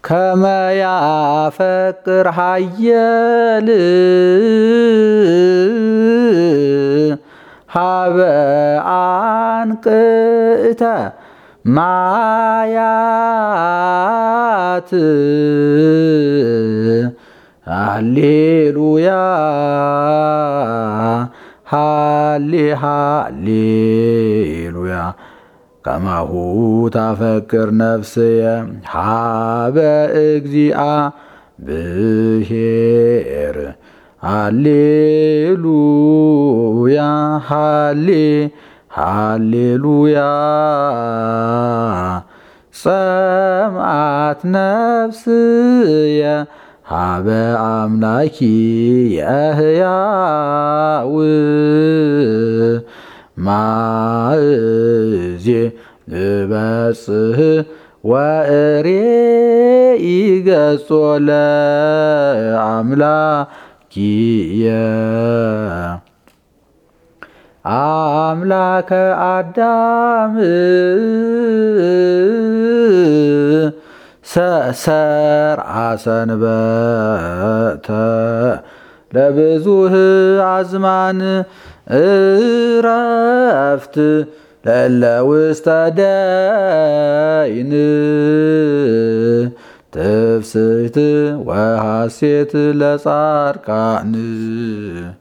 ከመ ያፈቅር ኃየል ሀበ አንቅዕተ ማያት ሃሌሉያ ሃሌሉያ ከማሁ ታፈቅር ነፍስየ ሀበ እግዚአብሔር ሃሌሉያ ሃሌሉያ ጸምአት ነፍስየ ሀበ አምላኪየ ሕያው ማእዜ ንበጽሕ ወእሬኢ ገጾ ለአምላኪየ አምላከ አዳም ሰርዐ ሰንበተ ለብዙኅ አዝማን ዕረፍት ለእለ ውስተ ደይን ትፍስሕት ወሐሴት ለጻድቃን